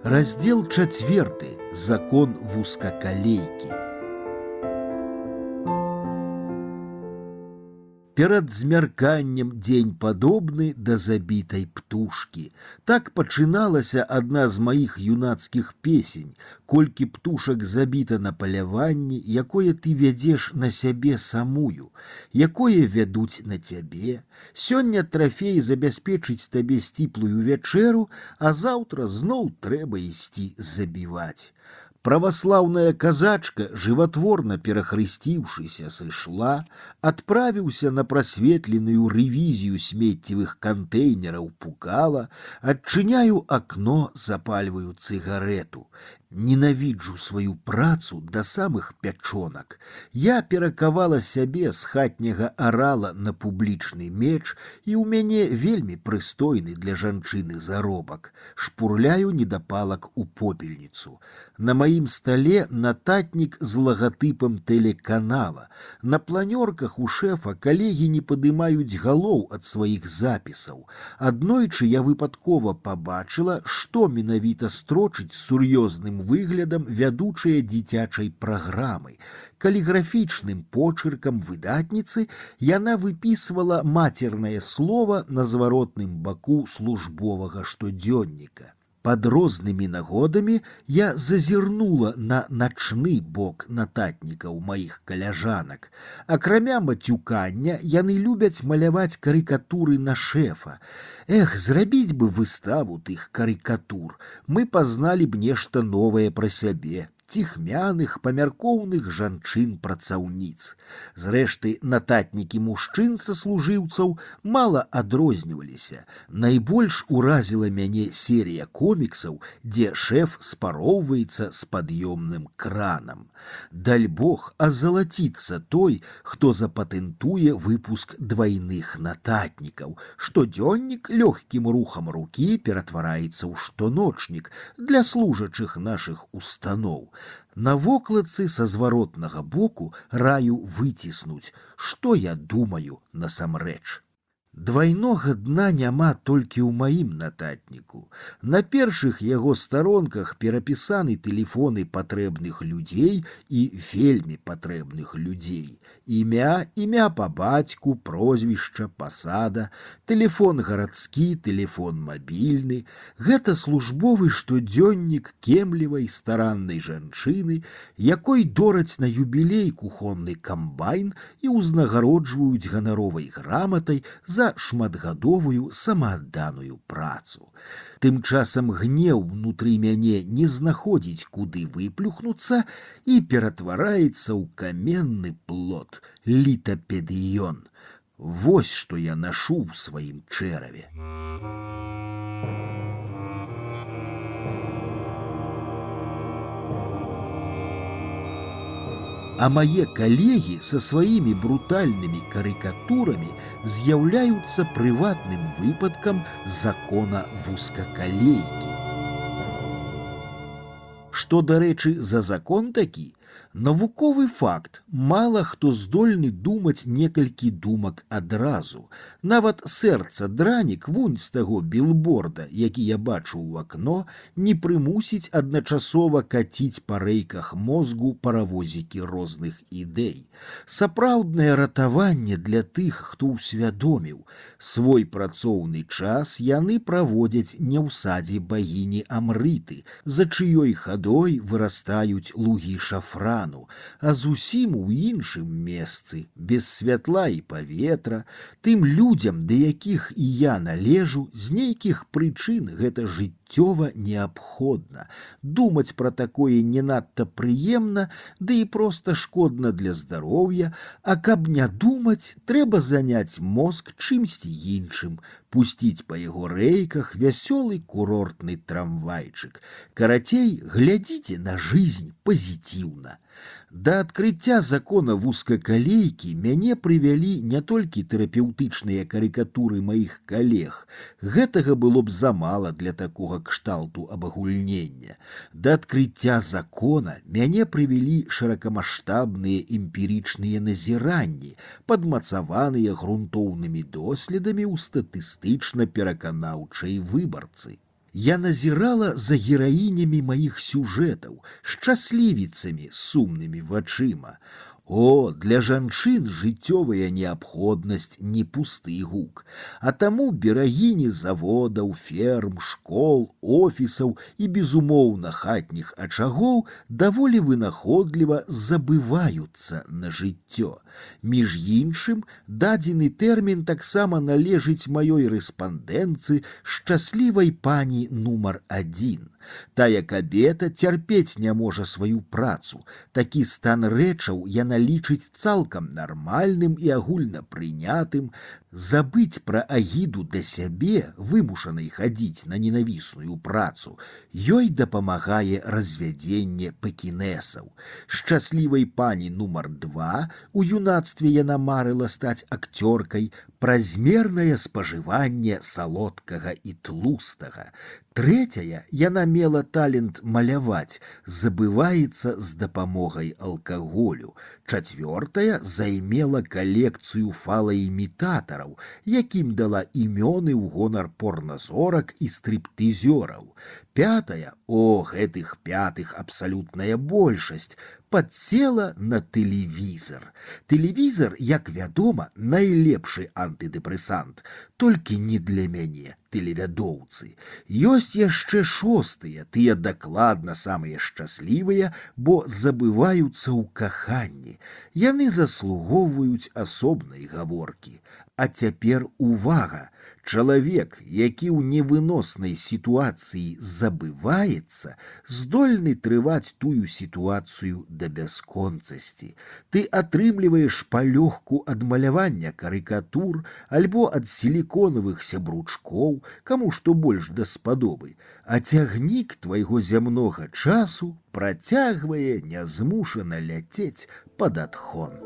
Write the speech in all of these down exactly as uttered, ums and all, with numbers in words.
Раздел четвертый. Закон вузкакалейки. Перад змярканнем дзень падобны да забітай птушкі. Так пачыналася адна з маіх юнацкіх песень, колькі птушак забіта на паляванні, якое ты вядзеш на сябе самую, якое вядуць на цябе. Сёння трафей забяспечыць табе сціплую вячэру, а заўтра зноў трэба ісці забіваць. Праваслаўная казачка, жыватворна перахрысціўшыся, сышла, адправіўся на прасветленую рэвізію смеццевых кантэйнераў пукала, адчыняю акно, запальваю цыгарету. Ненавіджу сваю працу да самых пячонак. Я перакавала сябе з хатняга арала на публічны меч, і ў мяне вельмі прыстойны для жанчыны заробак. Шпурляю недапалак у попельніцу. На маім стале нататнік з лагатыпам тэлеканала. На планёрках у шэфа калегі не падымаюць галоў ад сваіх запісаў. Аднойчы я выпадкова пабачыла, што менавіта строчыць з сур'ёзным выглядам вядучыя дзіцячай праграмы. Каліграфічным почыркам выдатніцы яна выпісвала мацернае слова на зваротным баку службовага штодзённіка. Под рознымі нагодамі я зазірнула на начны бок нататнікаў маіх каляжанак. Акрамя мацюкання, яны любяць маляваць карыкатуры на шэфа. Эх, зрабіць бы выставу тых карыкатур, мы пазналі б нешта новае пра сябе. Ціхмяных, памяркоўных жанчын-працаўніц. Зрэшты, нататнікі мужчын саслужыўцаў мала адрозніваліся. Найбольш уразіла мяне серія коміксаў, дзе шэф спароўваецца з пад'ёмным кранам. Даль бог, азалаціцца той, хто запатэнтуе выпуск двайных нататнікаў. Штодзённік лёгкім рухам рукі ператвараецца ў штоночнік для служачых нашых устаноў. На вокладцы са зваротнага боку раю выціснуць, што я думаю насамрэч. Двайнога дна няма толькі ў маім нататніку. На першых яго старонках перапісаны тэлефоны патрэбных людзей і вельмі патрэбных людзей. Імя, імя па бацьку, прозвішча, пасада, тэлефон гарадскі, тэлефон мабільны. Гэта службовы штодзённік кемлівай стараннай жанчыны, якой дораць на юбілей кухонны камбайн і ўзнагароджваюць ганаровай граматай за шматгадовую самаадданую працу. Тым часам гнеў унутры мяне не знаходзіць, куды выплюхнуцца, і ператвараецца ў каменны плод, літапедыён. Вось што я нашу ў сваім чэраве. А мае калегі са сваімі брутальнымі карыкатурамі з'яўляюцца прыватным выпадкам закона вузкакалейкі. Што, дарэчы, за закон такі? Навуковы факт. Мала хто здольны думаць некалькі думак адразу. Нават сэрца дранік вунь з таго білборда, які я бачу ў акно, не прымусіць адначасова каціць па рэйках мозгу паравозікі розных ідэй. Сапраўднае ратаванне для тых, хто ўсвядоміў. Свой працоўны час яны праводзяць не ў садзе багіні Амрыты, за чыёй хадой вырастаюць лугі шафрану, а зусім у іншым месцы, без святла і паветра, тым людзям, да якіх і я належу, з нейкіх прычын гэта жыццёва неабходна. Думаць пра такое не надта прыемна, ды і проста шкодна для здароўя, а каб не думаць, трэба заняць мозг чымсьці іншым, пусціць па яго рэйках вясёлы курортны трамвайчык. Карацей, глядзіце на жизнь пазітыўна. Да адкрыцця закона вузкакалейкі мяне прывялі не толькі тэрапеўтычныя карыкатуры маіх калег. Гэтага было б замала для такога кшталту абагульнення. Да адкрыцця закона мяне прывялі шырокамаштабныя эмпірычныя назіранні, падмацаваныя грунтоўнымі доследамі ў статыстычна пераканаўчай выбарцы. Я назірала за гераінямі маіх сюжэтаў, шчаслівіцамі з сумнымі вачыма. О, для жанчын жыццёвая неабходнасць не пусты гук, а таму берагіні заводаў, ферм, школ, офісаў і, безумоўна, хатніх ачагоў даволі вынаходліва забываюцца на жыццё. Між іншым, дадзены тэрмін таксама належыць маёй рэспандэнцы шчаслівай пані нумар адзін. Тая кабета цярпець не можа сваю працу. Такі стан рэчаў яна лічыць цалкам нармальным і агульна прынятым. Забыць пра агіду да сябе, вымушанай хадзіць на ненавісную працу, ёй дапамагае развядзенне пекінесаў. Шчаслівай пані нумар два, у юнацтве яна марыла стаць акцёркай, празмернае спажыванне салодкага і тлустага. Трэцяя, яна мела талент маляваць, забываецца з дапамогай алкаголю. Чацвёртая займела калекцыю фалаімітатараў, якім дала імёны ў гонар порназорак і стрыптызёраў. Пятая, о, гэтых пятых абсалютная большасць, падсела на тэлевізор. Тэлевізор, як вядома, найлепшы антыдэпрэсант, толькі не для мяне, тэлевядоўцы. Ёсць яшчэ шостыя, тыя дакладна самыя шчаслівыя, бо забываюцца ў каханні. Яны заслугоўваюць асобнай гаворкі. А цяпер увага! Чалавек, які ў невыноснай сітуацыі забываецца, здольны трываць тую сітуацыю да бясконцасці. Ты атрымліваеш палёгку ад малявання карыкатур альбо ад сіліконавых сябручкоў, каму што больш даспадобы, а цягнік твайго зямнога часу працягвае нязмушана ляцець пад адхон.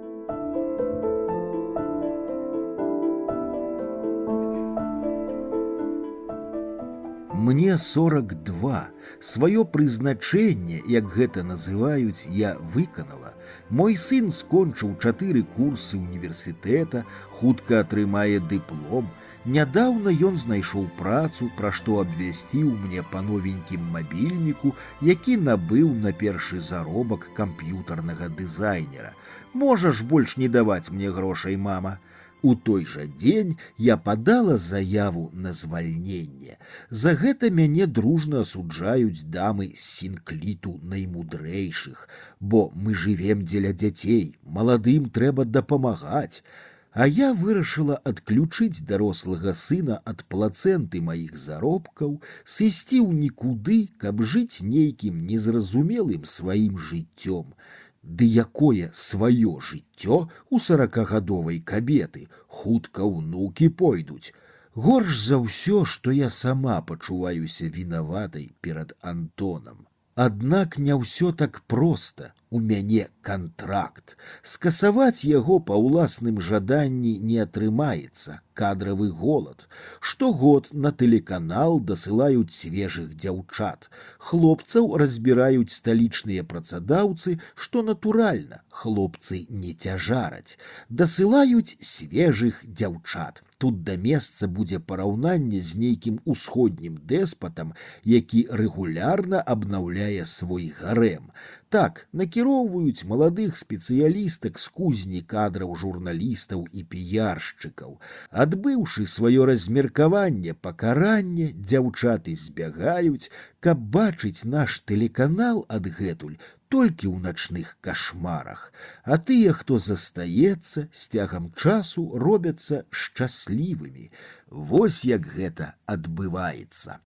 Мне сорок два. Сваё прызначэнне, як гэта называюць, я выканала. Мой сын скончыў чатыры курсы універсітэта, хутка атрымае дыплом. Нядаўна ён знайшоў працу, пра што абвясціў мне па новенькім мабільніку, які набыў на першы заробак камп'ютарнага дызайнера. Можаш больш не даваць мне грошай, мама. У той жа дзень я падала заяву на звальненне. За гэта мяне дружна асуджаюць дамы з сінкліту наймудрэйшых, бо мы жывем дзеля дзяцей, маладым трэба дапамагаць. А я вырашыла адключыць дарослага сына ад плацэнты маіх заробкаў, сысці ў нікуды, каб жыць нейкім незразумелым сваім жыццём. Ды якое сваё жыццё у саракагадовай кабеты, хутка ўнукі пойдуць. Горш за ўсё, што я сама пачуваюся вінаватай перад Антонам. Аднак не ўсё так проста. У мяне кантракт. Скасаваць яго па ўласным жаданні не атрымаецца. Кадравы голад. Штогод на тэлеканал дасылаюць свежых дзяўчат. Хлопцаў разбіраюць сталічныя працадаўцы, што натуральна, хлопцы не цяжараць. Дасылаюць свежых дзяўчат. Тут да месца будзе параўнанне з нейкім усходнім дэспатам, які рэгулярна абнаўляе свой гарэм. Так, накіроўваюць маладых спецыялістак з кузні кадраў журналістаў і піяршчыкаў. Адбыўшы сваё размеркаванне пакаранне, дзяўчаты збягаюць, каб бачыць наш тэлеканал адгэтуль толькі ў начных кашмарах. А тыя, хто застаецца, з цягам часу робяцца шчаслівымі. Вось як гэта адбываецца.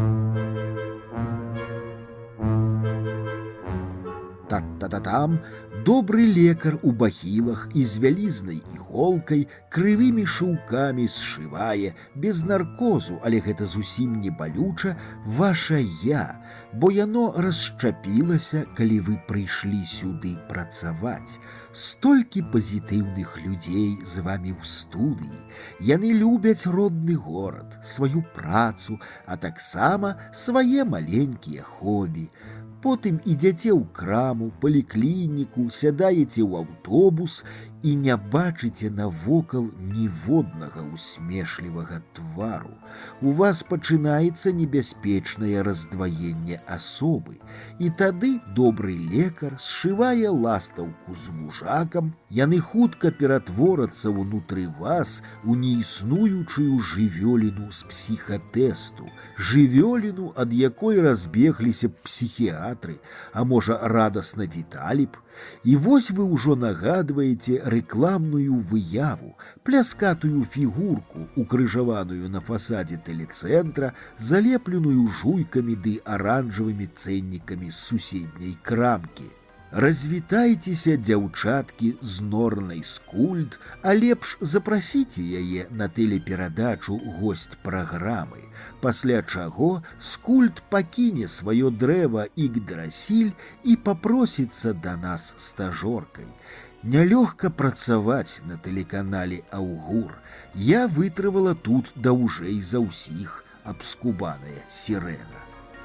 Та-та-та-там, добры лекар у бахілах і з вялізнай іголкай крывымі шыўкамі сшывае, без наркозу, але гэта зусім не балюча, ваша я, бо яно расшчапілася, калі вы прыйшлі сюды працаваць. Столькі пазітыўных людзей з вамі ў студыі. Яны любяць родны горад, сваю працу, а таксама свае маленькія хобі. Потым ідзяце ў краму, паліклініку, сядаеце ў аўтобус і не бачыце навокал ніводнага усмешлівага твару. У вас пачынаецца небяспечнае раздваенне асобы, і тады добры лекар сшывае ластаўку з вужакам, яны хутка ператворацца ўнутры вас у неіснуючую жывёліну з псіхатэсту, жывёліну, ад якой разбегліся б псіхіатры, а можа радасна віталі б. І вось вы ўжо нагадваеце рэкламную выяву, пляскатую фігурку, укрыжаваную на фасадзе тэлецэнтра, залепленую жуйкамі ды аранжавымі цэннікамі з суседняй крамкі. Развітайцеся, дзяўчаткі з Норнай Скульд, а лепш запрасіце яе на тэлеперадачу госць праграмы, пасля чаго Скульд пакіне сваё дрэва Ігдрасіль і папросіцца да нас стажоркай. Нялёгка працаваць на тэлеканале «Аўгур». Я вытрывала тут даўжэй за ўсіх, абскубаная сірэна.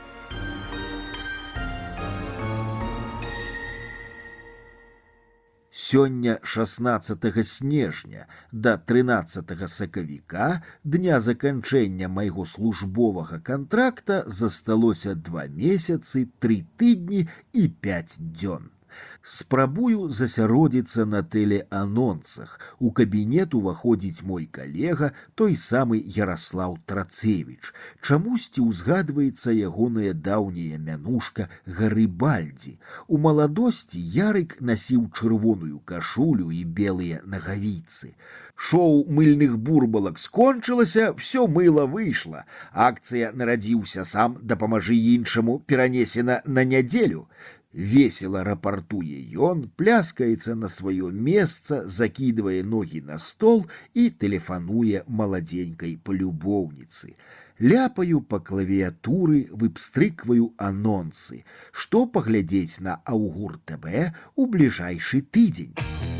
Сёння шаснаццатага снежня да трынаццатага сакавіка, дня заканчэння майго службовага кантракта, засталося два месяцы, тры тыдні і пяць дзён. Спрабую засяродзіцца на тэлеанонсах. У кабінет уваходзіць мой калега, той самы Яраслаў Трацевіч. Чамусьці ўзгадваецца ягоная даўняя мянушка Гарыбальдзі. У маладосці Ярык насіў чырвоную кашулю і белыя нагавіцы. Шоу мыльных бурбалак скончылася, всё мыла выйшла. Акцыя «Нарадзіўся сам, дапамажы іншаму» перанесена на нядзелю. Весело рапартуе ён, пляскаецца на сваё месца, закидывае ногі на стол і тэлефануе маладзенькай палюбоўніцы. Ляпаю па клавіятуры, выпстрыкваю анонсы. Што паглядзець на «Аўгур ТВ» у бліжайшы тыдзень.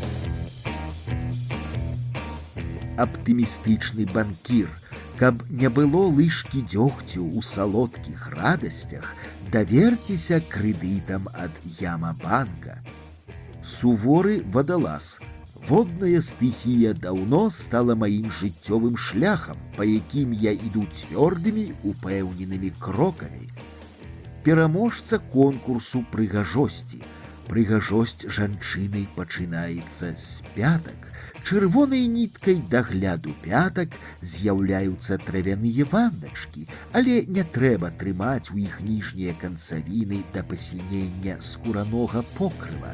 Аптымістычны банкір. Каб не было лыжкі дзёгцю ў салодкіх радасцях, даверцеся крэдытам ад Ямабанка. Суворы вадалаз. Водная стыхія даўно стала маім жыццёвым шляхам, па якім я іду цвёрдымі, упэўненымі крокамі. Пераможца конкурсу прыгажосці. Прыгажосць жанчыны пачынаецца з пятак. Чырвонай ніткай дагляду пятак з'яўляюцца травяныя ванначкі, але не трэба трымаць у іх ніжнія канцавіны да пасінення скуранога покрыва.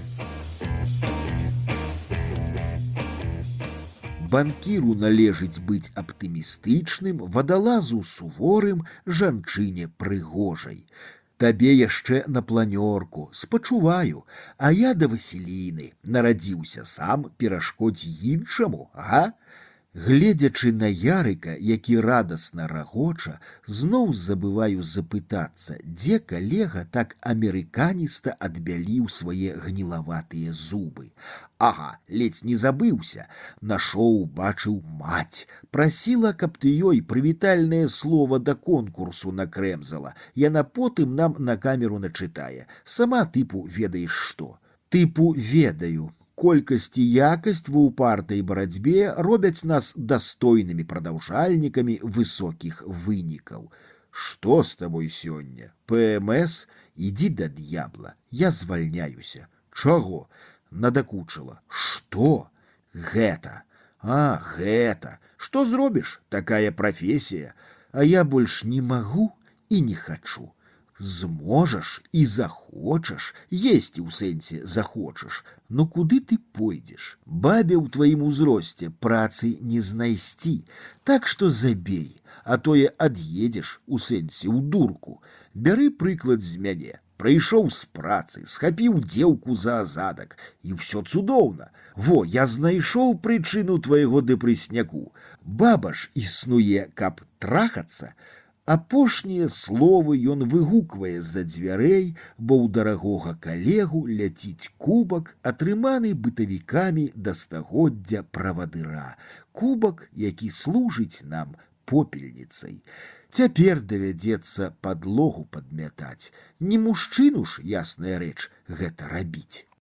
Банкіру належыць быць аптымістычным, вадалазу суворым, жанчыне прыгожай. Табе яшчэ на планёрку, спачуваю, а я да Васіліны нарадзіўся сам, перашкодзь іншаму, га? Гледзячы на Ярыка, які радасна рагоча, зноў забываю запытацца, дзе калега так амерыканіста адбяліў свае гнілаватыя зубы. Ага, ледзь не забыўся. На шоу бачыў маць. Прасіла, каб ты ёй прывітальнае слова да конкурсу накрэмзала. Яна потым нам на камеру начытае. Сама тыпу ведаеш што. Тыпу ведаю. Колькасць і якасць ва ўпартай барацьбе робяць нас дастойнымі прадаўжальнікамі высокіх вынікаў. Што з табой сёння? ПМС? Ідзі да д'ябла. Я звальняюся. Чаго? Надакучыла. Што? Гэта. А, гэта. Што зробіш? Такая прафесія. А я больш не магу і не хачу. Зможаш і захочаш, есці ў сэнсе захочаш, но куды ты пойдзеш? Бабе ў тваім узросце працы не знайсці, так што забей, а тое ад'едзеш у сэнсе ў дурку. Бяры прыклад з мяне. Прыйшоў з працы, схапіў дзеўку за азадак, і ўсё цудоўна. Во, я знайшоў прычыну твайго дэпрэсняку. Баба ж існуе, каб трахацца. Апошнія словы ён выгуквае з-за дзвярэй, бо ў дарагога калегу ляціць кубак, атрыманы бытавікамі да стагоддзя правадыра. Кубак, які служыць нам попельніцай. Цяпер давядзецца падлогу падмятаць. Не мужчыну ж, ясная рэч, гэта рабіць.